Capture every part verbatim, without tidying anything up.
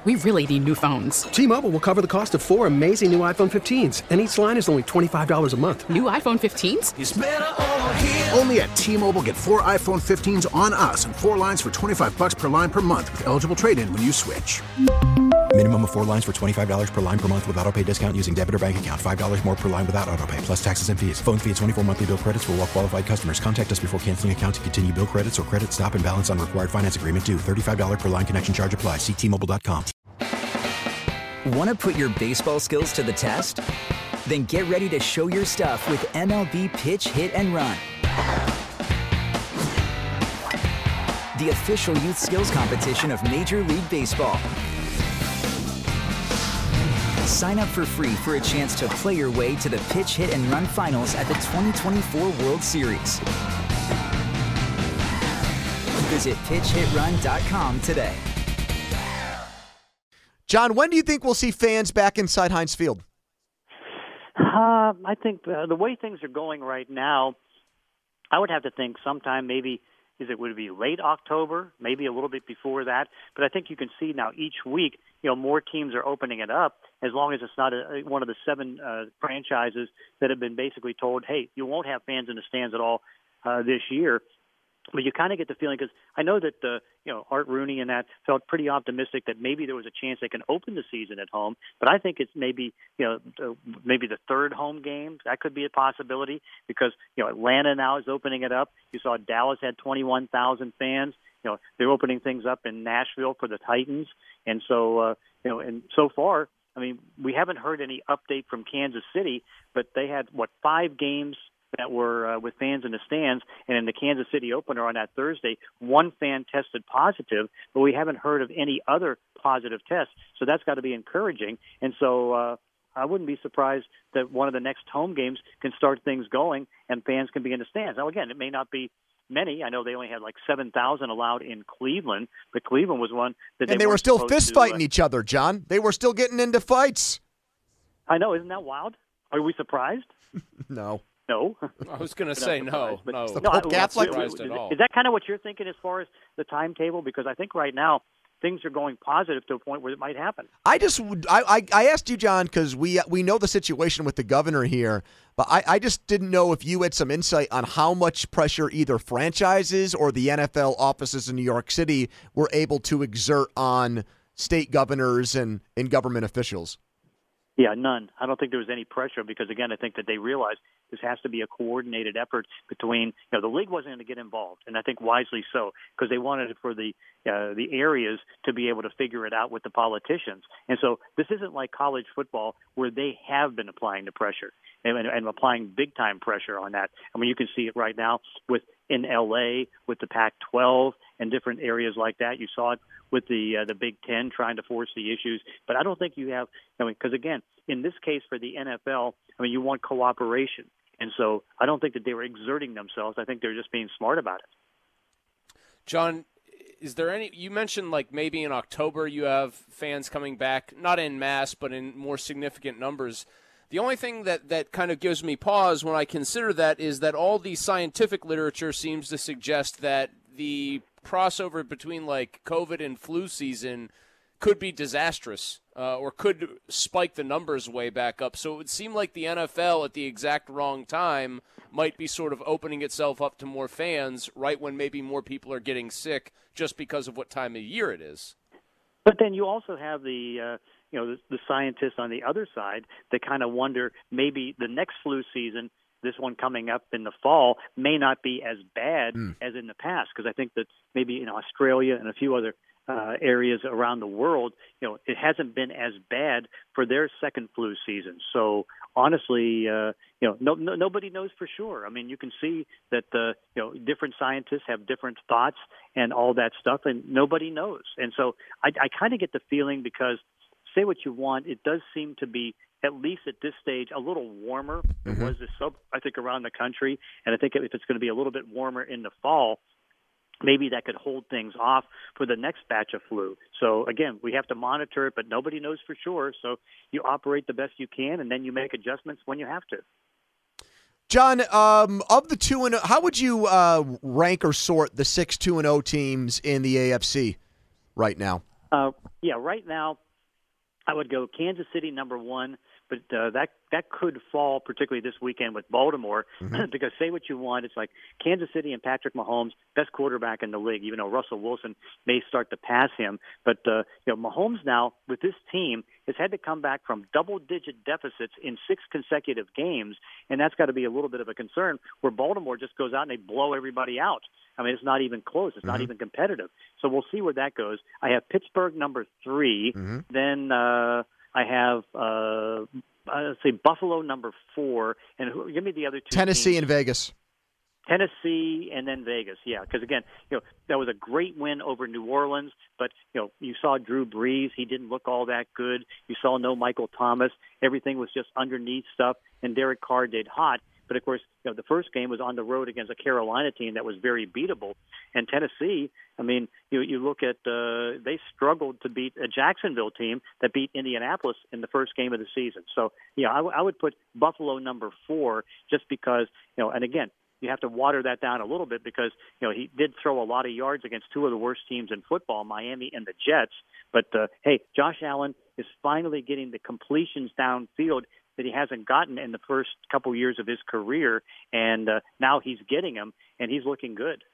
we really need new phones. T-Mobile will cover the cost of four amazing new iPhone fifteens, and each line is only twenty-five dollars a month. New iPhone fifteens? It's better over here. Only at T-Mobile, get four iPhone fifteens on us and four lines for twenty-five dollars per line per month with eligible trade-in when you switch. Minimum of four lines for twenty-five dollars per line per month with autopay discount using debit or bank account. five dollars more per line without autopay, plus taxes and fees. Phone fee at twenty-four monthly bill credits for well-qualified customers. Contact us before canceling account to continue bill credits or credit stop and balance on required finance agreement due. thirty-five dollars per line connection charge applies. See T Mobile dot com. Want to put your baseball skills to the test? Then get ready to show your stuff with M L B Pitch, Hit, and Run. The official youth skills competition of Major League Baseball. Sign up for free for a chance to play your way to the Pitch, Hit, and Run finals at the twenty twenty-four World Series. Visit pitch hit run dot com today. John, when do you think we'll see fans back inside Heinz Field? Uh, I think uh, the way things are going right now, I would have to think sometime maybe, is it would it be late October, maybe a little bit before that. But I think you can see now each week, you know, more teams are opening it up as long as it's not a, one of the seven uh, franchises that have been basically told, hey, you won't have fans in the stands at all uh, this year. But you kind of get the feeling, because I know that uh, you know Art Rooney and that felt pretty optimistic that maybe there was a chance they can open the season at home. But I think it's maybe you know uh, maybe the third home game, that could be a possibility, because you know Atlanta now is opening it up. You saw Dallas had twenty-one thousand fans. You know they're opening things up in Nashville for the Titans, and so uh, you know and so far, I mean, we haven't heard any update from Kansas City, but they had what five games that were uh, with fans in the stands, and in the Kansas City opener on that Thursday, one fan tested positive, but we haven't heard of any other positive tests, so that's got to be encouraging. And so uh, I wouldn't be surprised that one of the next home games can start things going and fans can be in the stands. Now, again, it may not be many. I know they only had like seven thousand allowed in Cleveland, but Cleveland was one that and they, they were still fist fighting to, uh, each other, John. They were still getting into fights. I know. Isn't that wild? Are we surprised? No. No. I was going to say no. But, no. no, I, Catholic? is, is that kind of what you're thinking as far as the timetable? Because I think right now things are going positive to a point where it might happen. I just I I, I asked you, John, because we we know the situation with the governor here, but I, I just didn't know if you had some insight on how much pressure either franchises or the N F L offices in New York City were able to exert on state governors and, and government officials. Yeah, none. I don't think there was any pressure because, again, I think that they realized this has to be a coordinated effort between, you know, the league wasn't going to get involved, and I think wisely so, because they wanted it for the uh, the areas to be able to figure it out with the politicians. And so this isn't like college football where they have been applying the pressure and, and, and applying big-time pressure on that. I mean, you can see it right now with in L A with the Pac twelve and different areas like that. You saw it with the uh, the Big Ten trying to force the issues. But I don't think you have, I mean, because, again, in this case for the N F L, I mean, you want cooperation. And so I don't think that they were exerting themselves. I think they're just being smart about it. John, is there any – you mentioned like maybe in October you have fans coming back, not en masse, but in more significant numbers. The only thing that, that kind of gives me pause when I consider that is that all the scientific literature seems to suggest that the crossover between like COVID and flu season could be disastrous uh, or could spike the numbers way back up. So it would seem like the N F L at the exact wrong time might be sort of opening itself up to more fans right when maybe more people are getting sick just because of what time of year it is. But then you also have the uh, – you know, the, the scientists on the other side that kind of wonder maybe the next flu season, this one coming up in the fall, may not be as bad mm. as in the past. Because I think that maybe in Australia and a few other uh, areas around the world, you know, it hasn't been as bad for their second flu season. So honestly, uh, you know, no, no, nobody knows for sure. I mean, you can see that the, you know, different scientists have different thoughts and all that stuff, and nobody knows. And so I, I kind of get the feeling, because say what you want, it does seem to be, at least at this stage, a little warmer than mm-hmm. was this sub, I think, around the country. And I think if it's going to be a little bit warmer in the fall, maybe that could hold things off for the next batch of flu. So, again, we have to monitor it, but nobody knows for sure. So you operate the best you can, and then you make adjustments when you have to. John, um, of the two and how would you uh, rank or sort the six two and zero teams in the A F C right now? Uh, yeah, right now I would go Kansas City number one, but uh, that that could fall particularly this weekend with Baltimore mm-hmm. because say what you want, it's like Kansas City and Patrick Mahomes, best quarterback in the league, even though Russell Wilson may start to pass him. But uh, you know, Mahomes now with this team has had to come back from double-digit deficits in six consecutive games, and that's got to be a little bit of a concern where Baltimore just goes out and they blow everybody out. I mean, it's not even close. It's mm-hmm. not even competitive. So we'll see where that goes. I have Pittsburgh number three. Mm-hmm. Then uh, I have, uh, uh, let's say, Buffalo number four. And who, give me the other two Tennessee teams. and Vegas. Tennessee and then Vegas, yeah. Because, again, you know, that was a great win over New Orleans. But, you know, you saw Drew Brees. He didn't look all that good. You saw no Michael Thomas. Everything was just underneath stuff. And Derek Carr did hot. But, of course, you know, the first game was on the road against a Carolina team that was very beatable. And Tennessee, I mean, you you look at uh, they struggled to beat a Jacksonville team that beat Indianapolis in the first game of the season. So, yeah, I, w- I would put Buffalo number four just because, you know, and again, you have to water that down a little bit because, you know, he did throw a lot of yards against two of the worst teams in football, Miami and the Jets. But, uh, hey, Josh Allen is finally getting the completions downfield that he hasn't gotten in the first couple years of his career, and uh, now he's getting them, and he's looking good.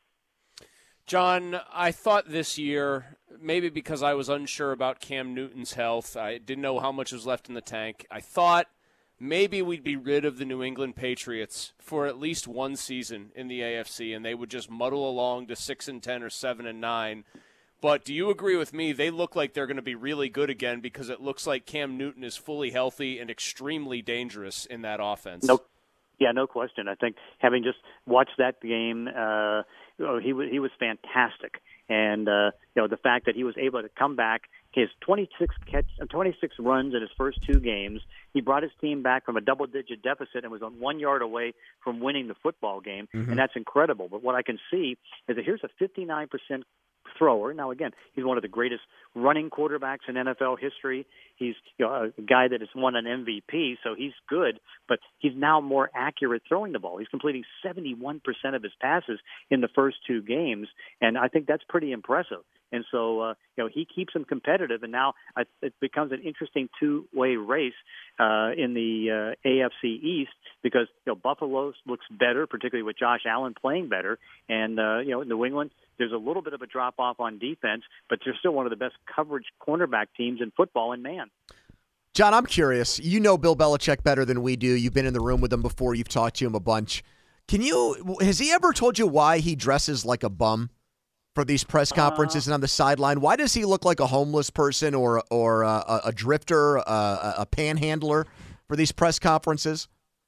John, I thought this year, maybe because I was unsure about Cam Newton's health, I didn't know how much was left in the tank, I thought maybe we'd be rid of the New England Patriots for at least one season in the A F C, and they would just muddle along to six and ten or seven and nine. But do you agree with me? They look like they're going to be really good again because it looks like Cam Newton is fully healthy and extremely dangerous in that offense. No, yeah, no question. I think having just watched that game, uh, he was he was fantastic, and uh, you know the fact that he was able to come back, his twenty-six catch, twenty-six runs in his first two games. He brought his team back from a double-digit deficit and was on one yard away from winning the football game, mm-hmm. and that's incredible. But what I can see is that here's a fifty-nine percent thrower. Now, again, he's one of the greatest running quarterbacks in N F L history. He's you know, a guy that has won an M V P, so he's good, but he's now more accurate throwing the ball. He's completing seventy-one percent of his passes in the first two games, and I think that's pretty impressive. And so, uh, you know, he keeps them competitive, and now I, it becomes an interesting two-way race uh, in the uh, A F C East because, you know, Buffalo looks better, particularly with Josh Allen playing better, and, uh, you know, New England, there's a little bit of a drop-off on defense, but they're still one of the best coverage cornerback teams in football and man. John, I'm curious. You know Bill Belichick better than we do. You've been in the room with him before. You've talked to him a bunch. Can you? Has he ever told you why he dresses like a bum for these press conferences uh, and on the sideline? Why does he look like a homeless person or or a, a drifter, a, a panhandler for these press conferences?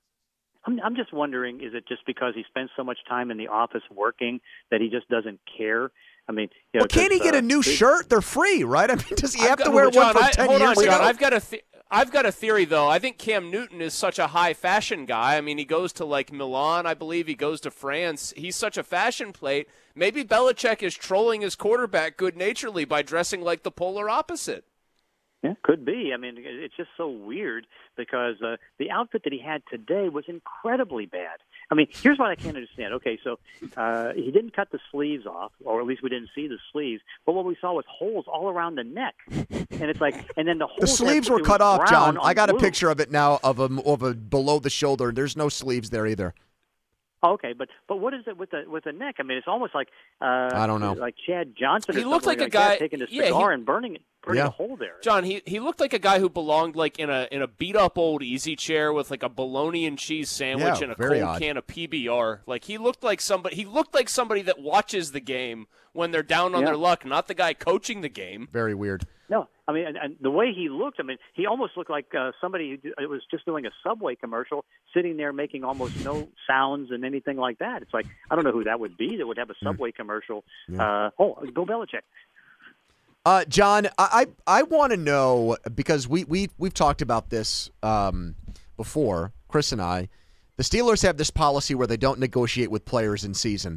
I'm, I'm just wondering, is it just because he spends so much time in the office working that he just doesn't care? I mean, you know, well, can't he get uh, a new he, shirt? They're free, right? I mean, does he have got, to wear John, one from I, ten hold years on, ago? John, I've got a th- I've got a theory, though. I think Cam Newton is such a high fashion guy. I mean, he goes to, like, Milan, I believe. He goes to France. He's such a fashion plate. Maybe Belichick is trolling his quarterback good-naturedly by dressing like the polar opposite. Yeah, could be. I mean, it's just so weird because uh, the outfit that he had today was incredibly bad. I mean, here's what I can't understand. Okay, so uh, he didn't cut the sleeves off, or at least we didn't see the sleeves. But what we saw was holes all around the neck, and it's like, and then the holes. The sleeves had, were cut off, John. I got blue. a picture of it now of a of a below the shoulder. There's no sleeves there either. Okay, but but what is it with the with the neck? I mean, it's almost like uh, I don't know, like Chad Johnson. Or he looked like, like a guy that, taking a yeah, cigar he, and burning it, burning yeah. a hole there. John, he he looked like a guy who belonged like in a in a beat up old easy chair with like a bologna and cheese sandwich Yeah, and a very cold odd. can of P B R. Like he looked like somebody. He looked like somebody that watches the game when they're down on Yeah. their luck, not the guy coaching the game. Very weird. No, I mean, and, and the way he looked, I mean, he almost looked like uh, somebody who was just doing a Subway commercial, sitting there making almost no sounds and anything like that. It's like, I don't know who that would be that would have a Subway mm. commercial. Yeah. Uh, oh, Bill Belichick. Uh, John, I I, I want to know, because we, we, we've talked about this um, before, Chris and I. The Steelers have this policy where they don't negotiate with players in season.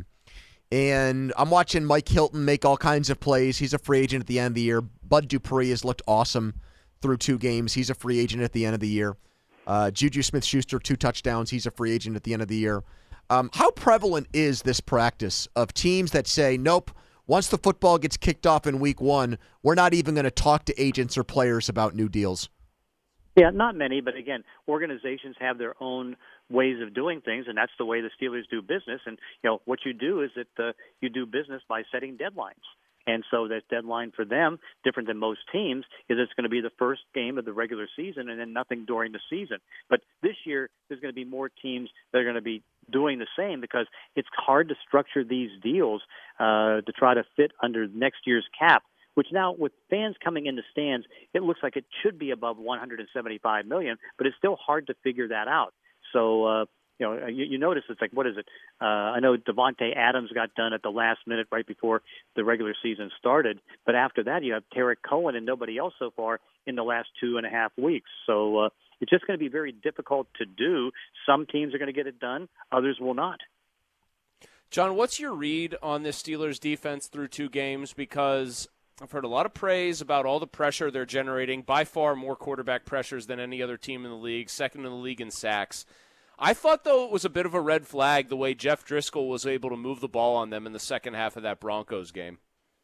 And I'm watching Mike Hilton make all kinds of plays. He's a free agent at the end of the year. Bud Dupree has looked awesome through two games. He's a free agent at the end of the year. Uh, Juju Smith-Schuster, two touchdowns. He's a free agent at the end of the year. Um, how prevalent is this practice of teams that say, nope, once the football gets kicked off in week one, we're not even going to talk to agents or players about new deals? Yeah, not many, but again, organizations have their own ways of doing things, and that's the way the Steelers do business. And, you know, what you do is that uh, you do business by setting deadlines. And so that deadline for them, different than most teams, is it's going to be the first game of the regular season and then nothing during the season. But this year, there's going to be more teams that are going to be doing the same because it's hard to structure these deals uh, to try to fit under next year's cap, which now with fans coming in the stands, it looks like it should be above one hundred seventy-five million dollars, but it's still hard to figure that out. So, uh, you know, you, you notice it's like, what is it? Uh, I know Devontae Adams got done at the last minute right before the regular season started, but after that you have Tarek Cohen and nobody else so far in the last two and a half weeks. So uh, it's just going to be very difficult to do. Some teams are going to get it done, others will not. John, what's your read on this Steelers defense through two games? Because I've heard a lot of praise about all the pressure they're generating, by far more quarterback pressures than any other team in the league, second in the league in sacks. I thought, though, it was a bit of a red flag the way Jeff Driscoll was able to move the ball on them in the second half of that Broncos game.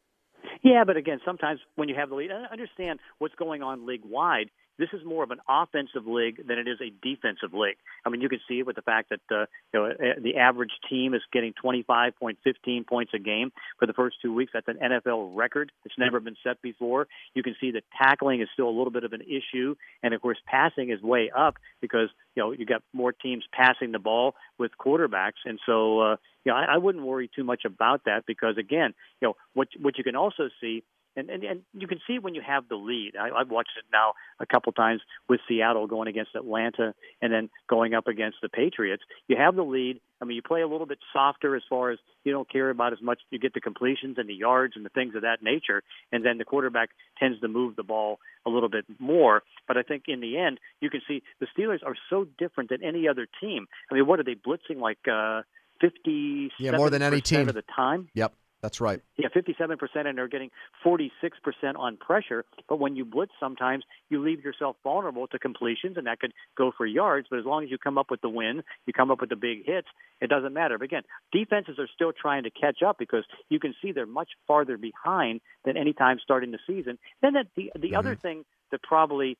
Yeah, but again, sometimes when you have the lead, I understand what's going on league-wide. This is more of an offensive league than it is a defensive league. I mean, you can see it with the fact that uh, you know the average team is getting twenty-five point one five points a game for the first two weeks. That's an N F L record. It's never been set before. You can see that tackling is still a little bit of an issue, and of course, passing is way up because you know you got more teams passing the ball with quarterbacks, and so uh, you know I, I wouldn't worry too much about that because again, you know what what you can also see. And, and and you can see when you have the lead. I, I've watched it now a couple times with Seattle going against Atlanta and then going up against the Patriots. You have the lead. I mean, you play a little bit softer as far as you don't care about as much. You get the completions and the yards and the things of that nature, and then the quarterback tends to move the ball a little bit more. But I think in the end, you can see the Steelers are so different than any other team. I mean, what are they blitzing like uh, fifty-seven percent yeah, more than any team of the time? Yep. That's right. Yeah, fifty-seven percent, and they're getting forty-six percent on pressure. But when you blitz, sometimes you leave yourself vulnerable to completions, and that could go for yards. But as long as you come up with the win, you come up with the big hits, it doesn't matter. But again, defenses are still trying to catch up because you can see they're much farther behind than any time starting the season. Then that the the mm-hmm. other thing that probably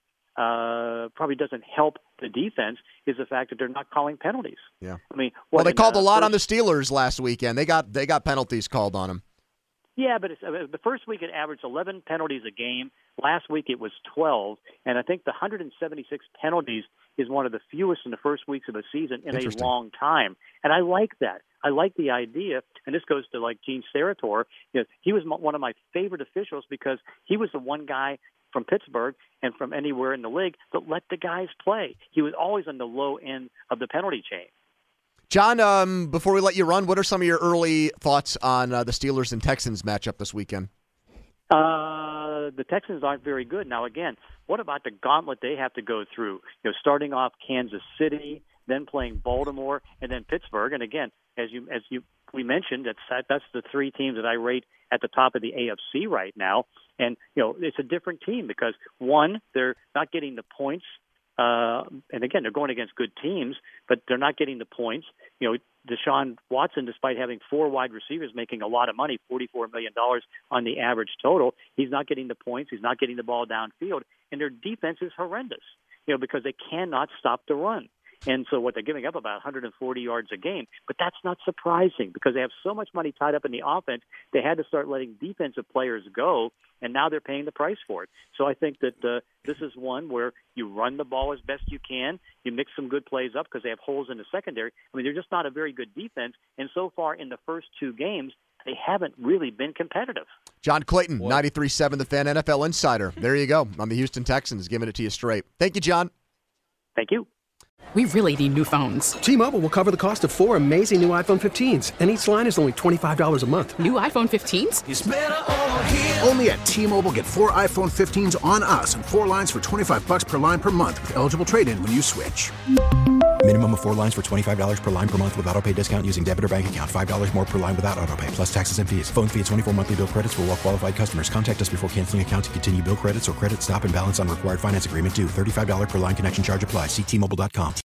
uh, probably doesn't help the defense is the fact that they're not calling penalties. Yeah. I mean, what, well, they in, called uh, a lot first, on the Steelers last weekend. They got they got penalties called on them. Yeah, but it's, uh, the first week it averaged eleven penalties a game. Last week it was twelve, and I think the one hundred seventy-six penalties is one of the fewest in the first weeks of a season in a long time. And I like that. I like the idea, and this goes to like Gene Steratore. You know, he was one of my favorite officials because he was the one guy from Pittsburgh and from anywhere in the league that let the guys play. He was always on the low end of the penalty chain. John, um, before we let you run, what are some of your early thoughts on uh, the Steelers and Texans matchup this weekend? Uh, the Texans aren't very good. Now, again, what about the gauntlet they have to go through? You know, starting off Kansas City, then playing Baltimore, and then Pittsburgh. And again, as you as you we mentioned, that's that's the three teams that I rate at the top of the A F C right now. And you know, it's a different team because one, they're not getting the points. Uh, and again, they're going against good teams, but they're not getting the points. You know, Deshaun Watson, despite having four wide receivers making a lot of money, forty-four million dollars on the average total, he's not getting the points. He's not getting the ball downfield. And their defense is horrendous, you know, because they cannot stop the run. And so what they're giving up about one hundred forty yards a game. But that's not surprising because they have so much money tied up in the offense, they had to start letting defensive players go, and now they're paying the price for it. So I think that uh, this is one where you run the ball as best you can, you mix some good plays up because they have holes in the secondary. I mean, they're just not a very good defense, and so far in the first two games, they haven't really been competitive. John Clayton, ninety-three point seven The Fan, N F L Insider. There you go. On the Houston Texans, giving it to you straight. Thank you, John. Thank you. We really need new phones. T-Mobile will cover the cost of four amazing new iPhone fifteens, and each line is only twenty-five dollars a month. New iPhone fifteens? It's better over here. Only at T-Mobile, get four iPhone fifteens on us and four lines for twenty-five dollars per line per month with eligible trade-in when you switch. Minimum of four lines for twenty-five dollars per line per month with autopay discount using debit or bank account. five dollars more per line without autopay, plus taxes and fees. Phone fee at twenty-four monthly bill credits for well-qualified customers. Contact us before canceling account to continue bill credits or credit stop and balance on required finance agreement due. thirty-five dollars per line connection charge applies. See T Mobile dot com.